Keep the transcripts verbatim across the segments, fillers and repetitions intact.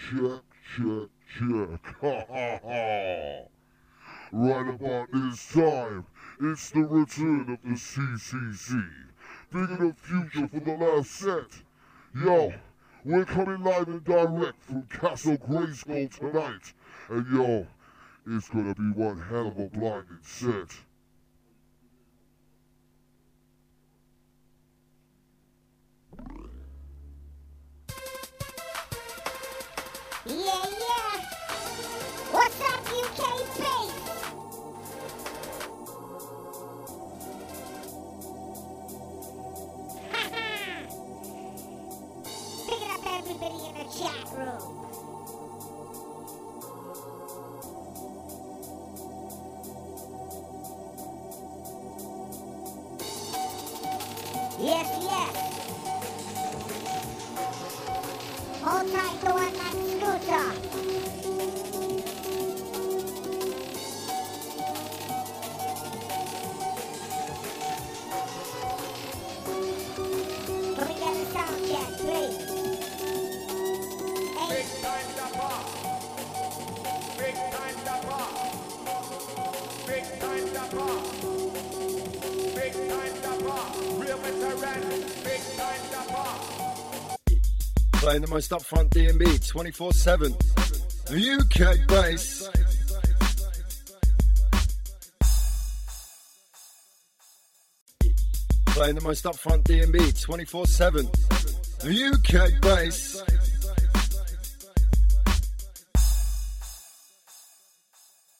check, check, check. Ha ha ha. Right about this time, it's the return of the C C C. Bringing the future for the last set. Yo, we're coming live and direct from Castle Grayskull tonight. And yo, it's gonna be one hell of a blinding set. Yeah, yeah. What's up, U K bass? Haha. Picking up everybody in the chat room. Yes, yes. Hold tight to one that scooter. Can we get a sound check, please? Hey. Big time Dapper. Big time Dapper. Big time Dapper. Big time Dapper. Real veteran. Big time Dapper. Playing the most upfront D and B twenty-four seven. U K bass. Playing the most upfront D and B twenty-four seven. U K bass.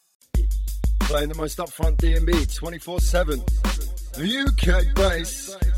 Playing the most upfront D and B twenty-four seven. U K bass.